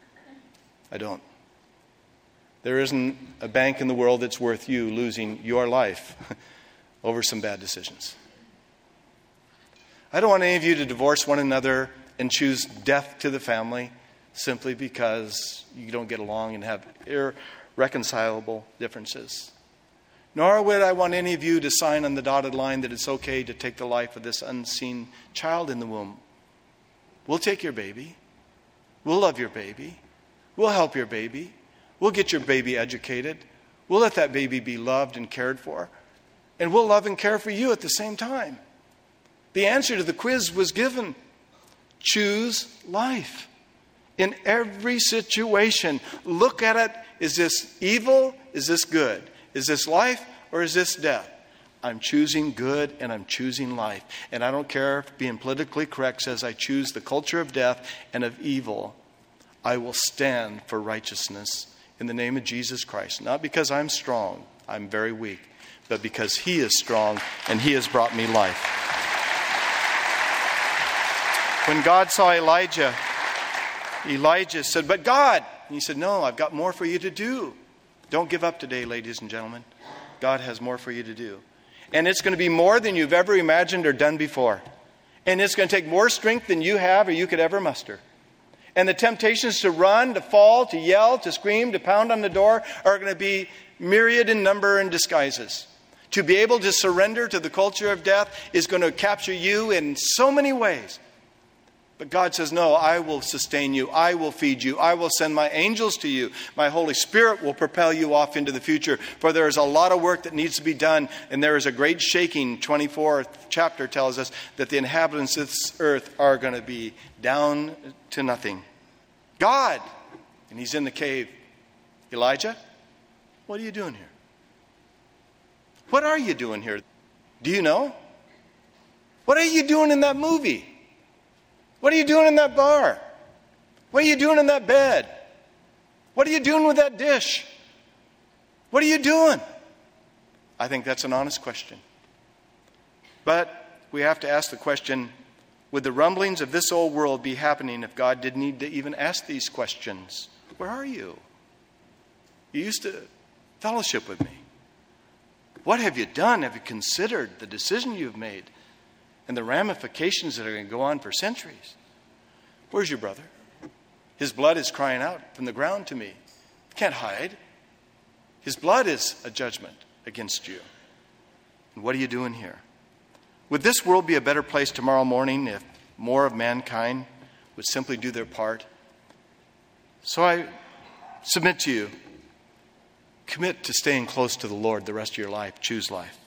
I don't. There isn't a bank in the world that's worth you losing your life over some bad decisions. I don't want any of you to divorce one another and choose death to the family simply because you don't get along and have reconcilable differences. Nor would I want any of you to sign on the dotted line that it's okay to take the life of this unseen child in the womb. We'll take your baby. We'll love your baby. We'll help your baby. We'll get your baby educated. We'll let that baby be loved and cared for. And we'll love and care for you at the same time. The answer to the quiz was given. Choose life. In every situation, look at it. Is this evil? Is this good? Is this life or is this death? I'm choosing good and I'm choosing life. And I don't care if being politically correct says I choose the culture of death and of evil. I will stand for righteousness in the name of Jesus Christ. Not because I'm strong, I'm very weak, but because He is strong and He has brought me life. When God saw Elijah, Elijah said, "But God," and He said, "No, I've got more for you to do." Don't give up today, ladies and gentlemen. God has more for you to do. And it's going to be more than you've ever imagined or done before. And it's going to take more strength than you have or you could ever muster. And the temptations to run, to fall, to yell, to scream, to pound on the door are going to be myriad in number and disguises. To be able to surrender to the culture of death is going to capture you in so many ways. But God says, no, I will sustain you. I will feed you. I will send my angels to you. My Holy Spirit will propel you off into the future. For there is a lot of work that needs to be done. And there is a great shaking. twenty-fourth chapter tells us that the inhabitants of this earth are going to be down to nothing. God, and He's in the cave. Elijah, what are you doing here? What are you doing here? Do you know? What are you doing in that movie? What are you doing in that bar? What are you doing in that bed? What are you doing with that dish? What are you doing? I think that's an honest question. But we have to ask the question, would the rumblings of this old world be happening if God didn't need to even ask these questions? Where are you? You used to fellowship with me. What have you done? Have you considered the decision you've made? And the ramifications that are going to go on for centuries. Where's your brother? His blood is crying out from the ground to me. You can't hide. His blood is a judgment against you. And what are you doing here? Would this world be a better place tomorrow morning if more of mankind would simply do their part? So I submit to you, commit to staying close to the Lord the rest of your life. Choose life.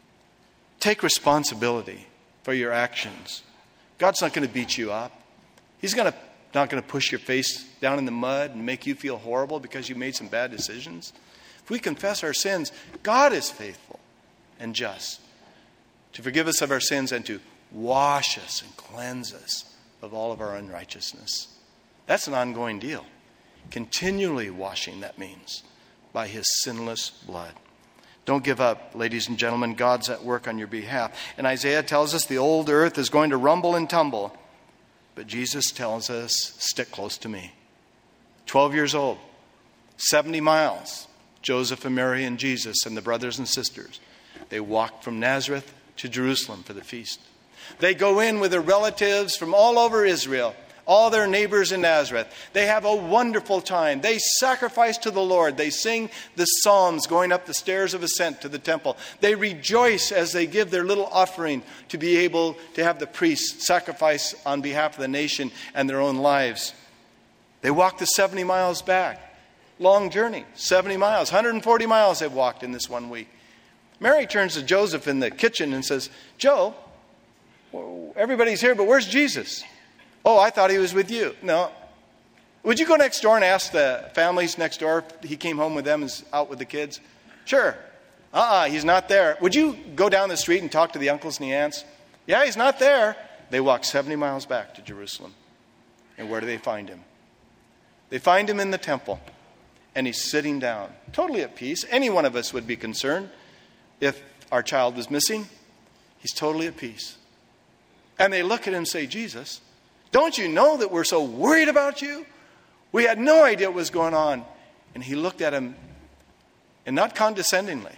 Take responsibility for your actions. God's not going to beat you up. He's gonna, not going to push your face down in the mud and make you feel horrible because you made some bad decisions. If we confess our sins, God is faithful and just to forgive us of our sins and to wash us and cleanse us of all of our unrighteousness. That's an ongoing deal. Continually washing, that means, by His sinless blood. Don't give up, ladies and gentlemen. God's at work on your behalf. And Isaiah tells us the old earth is going to rumble and tumble. But Jesus tells us, stick close to me. Twelve years old, seventy miles. Joseph and Mary and Jesus and the brothers and sisters. They walked from Nazareth to Jerusalem for the feast. They go in with their relatives from all over Israel. All their neighbors in Nazareth. They have a wonderful time. They sacrifice to the Lord. They sing the psalms going up the stairs of ascent to the temple. They rejoice as they give their little offering to be able to have the priests sacrifice on behalf of the nation and their own lives. They walk the seventy miles back. Long journey, seventy miles, one hundred forty miles they've walked in this one week. Mary turns to Joseph in the kitchen and says, Joe, everybody's here, but where's Jesus? Oh, I thought he was with you. No. Would you go next door and ask the families next door if he came home with them and is out with the kids? Sure. Uh-uh, he's not there. Would you go down the street and talk to the uncles and the aunts? Yeah, he's not there. They walk seventy miles back to Jerusalem. And where do they find him? They find him in the temple. And he's sitting down, totally at peace. Any one of us would be concerned if our child was missing. He's totally at peace. And they look at him and say, Jesus, don't you know that we're so worried about you? We had no idea what was going on. And he looked at him, and not condescendingly,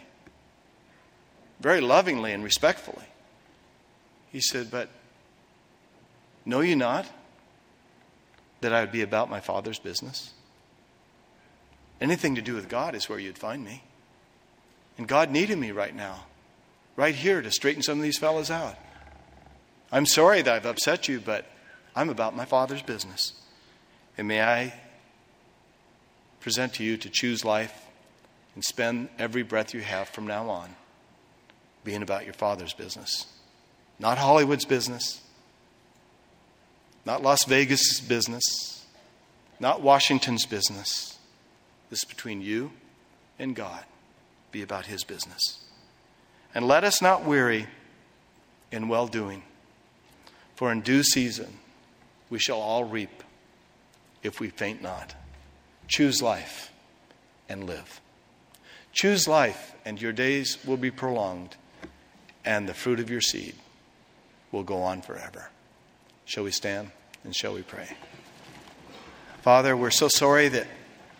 very lovingly and respectfully. He said, but know you not that I would be about my Father's business? Anything to do with God is where you'd find me. And God needed me right now, right here, to straighten some of these fellas out. I'm sorry that I've upset you, but I'm about my Father's business. And may I present to you to choose life and spend every breath you have from now on being about your Father's business. Not Hollywood's business. Not Las Vegas' business. Not Washington's business. This is between you and God. Be about His business. And let us not weary in well-doing, for in due season we shall all reap if we faint not. Choose life and live. Choose life, and your days will be prolonged, and the fruit of your seed will go on forever. Shall we stand and shall we pray? Father, we're so sorry that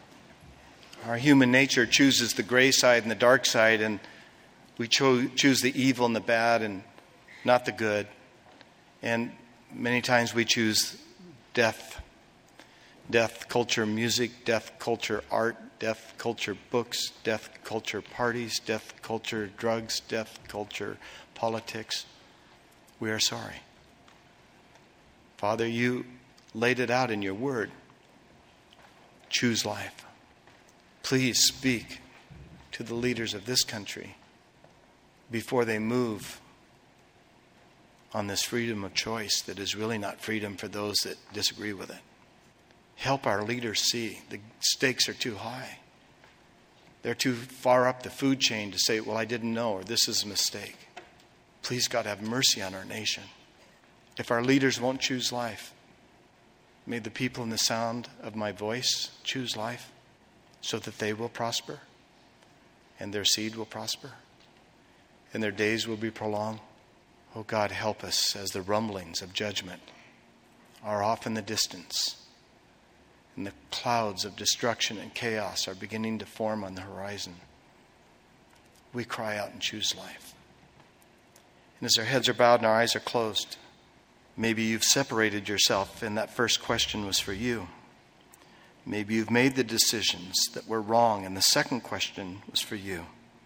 our human nature chooses the gray side and the dark side, and we cho- choose the evil and the bad and not the good. And many times we choose death. Death culture music, death culture art, death culture books, death culture parties, death culture drugs, death culture politics. We are sorry. Father, you laid it out in your word. Choose life. Please speak to the leaders of this country before they move on this freedom of choice that is really not freedom for those that disagree with it. Help our leaders see the stakes are too high. They're too far up the food chain to say, well, I didn't know, or this is a mistake. Please, God, have mercy on our nation. If our leaders won't choose life, may the people in the sound of my voice choose life so that they will prosper and their seed will prosper and their days will be prolonged. Oh, God, help us as the rumblings of judgment are off in the distance and the clouds of destruction and chaos are beginning to form on the horizon. We cry out and choose life. And as our heads are bowed and our eyes are closed, maybe you've separated yourself and that first question was for you. Maybe you've made the decisions that were wrong and the second question was for you.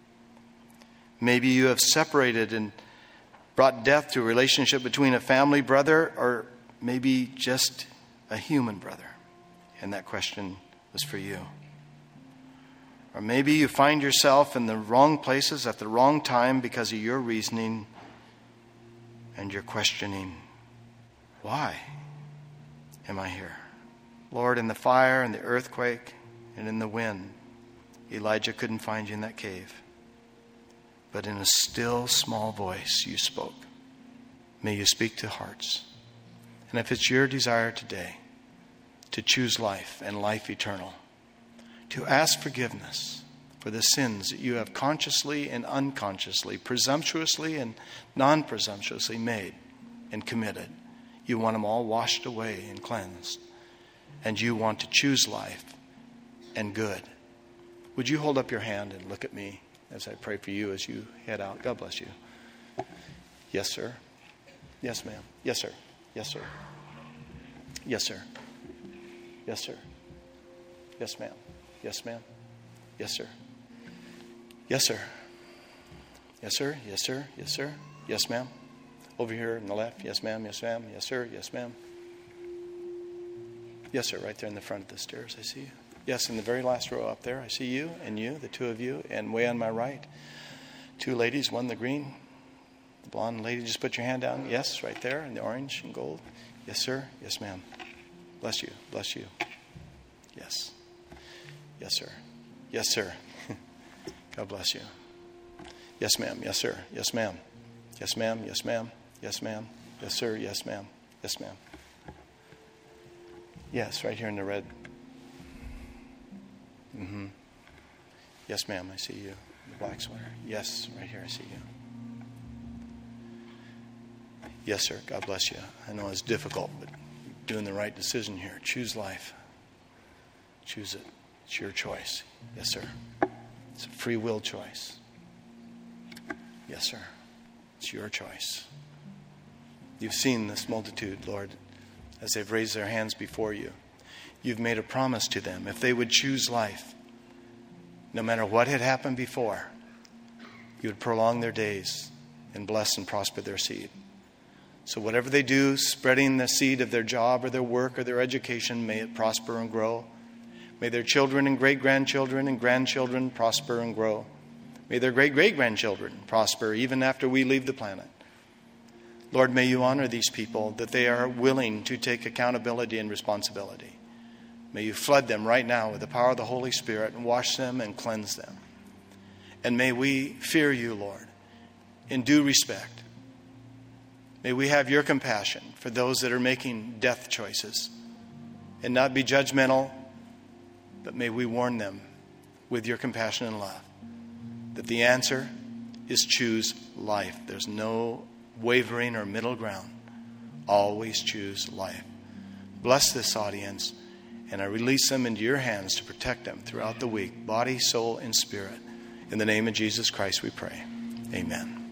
Maybe you have separated and brought death to a relationship between a family brother or maybe just a human brother. And that question was for you. Or maybe you find yourself in the wrong places at the wrong time because of your reasoning and you're questioning, why am I here? Lord, in the fire and the earthquake and in the wind, Elijah couldn't find you in that cave. But in a still, small voice, you spoke. May you speak to hearts. And if it's your desire today to choose life and life eternal, to ask forgiveness for the sins that you have consciously and unconsciously, presumptuously and non-presumptuously made and committed, you want them all washed away and cleansed, and you want to choose life and good, would you hold up your hand and look at me as I pray for you as you head out? God bless you. Yes, sir. Yes, ma'am. Yes, sir. Yes, sir. Yes, sir. Yes, sir. Yes, ma'am. Yes, ma'am. Yes, sir. Yes, sir. Yes, sir. Yes, sir. Yes, sir. Yes, ma'am. Over here on the left. Yes, ma'am. Yes, ma'am. Yes, sir. Yes, ma'am. Yes, sir. Right there in the front of the stairs. I see you. Yes, in the very last row up there. I see you and you, the two of you. And way on my right, two ladies, one the green, the blonde lady. Just put your hand down. Yes, right there in the orange and gold. Yes, sir. Yes, ma'am. Bless you. Bless you. Yes. Yes, sir. Yes, sir. God bless you. Yes, ma'am. Yes, sir. Yes, ma'am. Yes, ma'am. Yes, ma'am. Yes, ma'am. Yes, sir. Yes, ma'am. Yes, ma'am. Yes, right here in the red. Mm-hmm. Yes, ma'am. I see you. The black sweater. Yes, right here. I see you. Yes, sir. God bless you. I know it's difficult, but you're doing the right decision here. Choose life. Choose it. It's your choice. Yes, sir. It's a free will choice. Yes, sir. It's your choice. You've seen this multitude, Lord, as they've raised their hands before you. You've made a promise to them. If they would choose life, no matter what had happened before, you would prolong their days and bless and prosper their seed. So whatever they do, spreading the seed of their job or their work or their education, may it prosper and grow. May their children and great-grandchildren and grandchildren prosper and grow. May their great-great-grandchildren prosper even after we leave the planet. Lord, may you honor these people, that they are willing to take accountability and responsibility. May you flood them right now with the power of the Holy Spirit and wash them and cleanse them. And may we fear you, Lord, in due respect. May we have your compassion for those that are making death choices and not be judgmental, but may we warn them with your compassion and love that the answer is choose life. There's no wavering or middle ground. Always choose life. Bless this audience, and I release them into your hands to protect them throughout the week, body, soul, and spirit. In the name of Jesus Christ we pray. Amen.